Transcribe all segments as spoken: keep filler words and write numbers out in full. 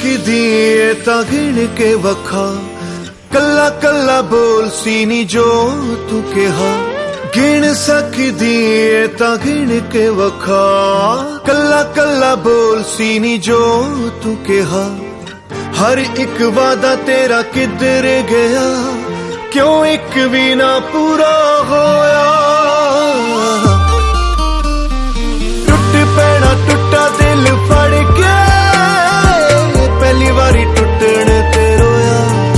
सकदी ए तां गिण के वखा कल्ला कल्ला बोल सी नी जो तू कहा गिण सकदी ए तां गिण के वखा कल्ला कल्ला बोल सी नी जो तू कहा हर एक वादा तेरा किधर गया क्यों एक भी ना पूरा होया टुट पैना टुटा दिल फड़ के पहली बारी टुटण ते रोया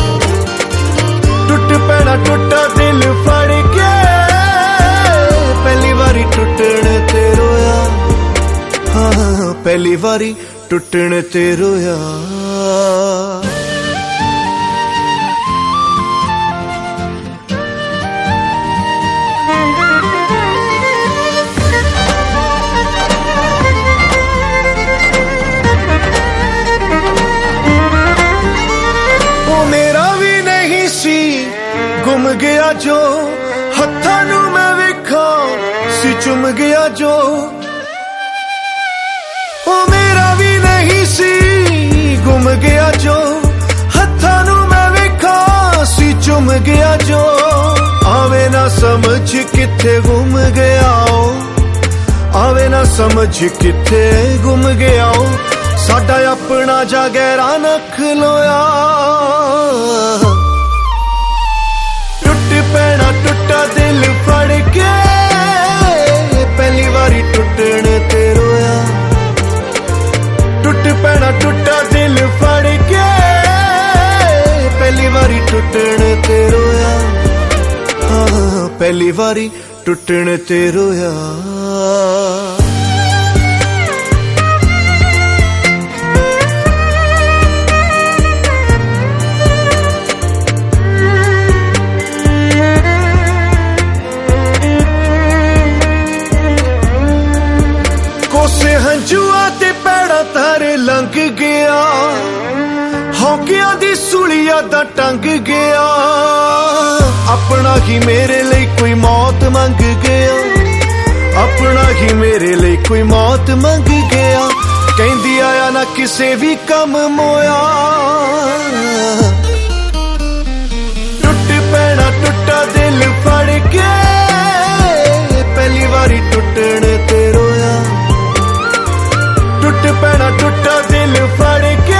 टुट पैना टुटा दिल फड़ के पहली बारी टुटण ते रोया हाँ पहली बारी टुटण ते रोया वो मेरा भी नहीं सी गुम गया जो हत्थां नू मैं वेखा सी चुम गया जो ओ मेरा भी नहीं सी गुम गया जो हत्थां नू मैं वेखा सी चुम गया जो आवे ना समझ किथे गुम गया ओ आवे ना समझ किथे गुम गया ओ साडा अपना जा गहरा न खलोया टुट पैना टुटा दिल फड़ के पहली बारी टुटण ते रोया टुट पैना टुटा दिल फड़ के पहली बारी टुटण ते रोया हाँ पहली बारी टुटण ते रोया हंजुआ ते पैड़ा तारे लंघ गया हौकिया दी सुलिया दा टंग गया अपना ही मेरे लिए कोई मौत मंग गया अपना ही मेरे लिए कोई मौत मंग गया कहंदी आया ना किसे भी कम मोया टुट पैना टुटा दिल फड़ के पहली बारी टुटण ते रोया टुट पैना टुटा दिल फड़ के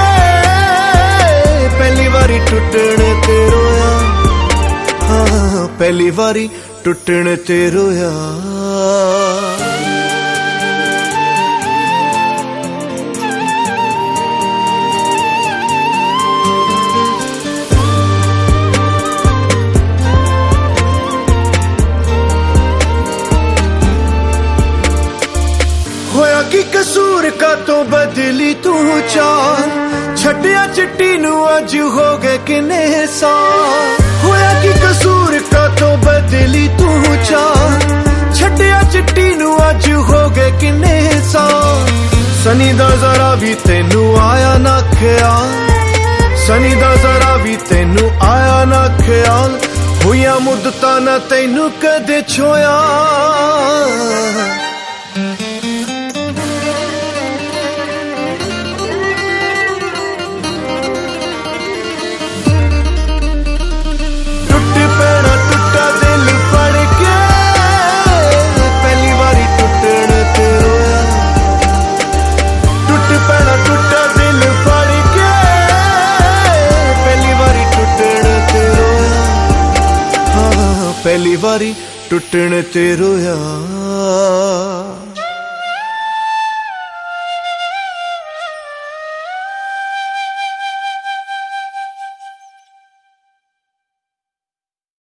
पहली बारी टुटण ते रोया हाँ पहली बारी टुटण ते रोया होया की कसूर का तो बदली तू चाल छटिया चिट्टी नू अज हो गए किन्ने साल होया की कसूर का तो बदली तू चाल छटिया चिट्टी नू अज हो गए किन्ने साल सनी दा जरा भी तेनू आया ना ख्याल सनी दा जरा भी तेनू आया ना ख्याल होया मुद्दतां ना तेनू कदे छोया पहली बारी टुटण ते रोया।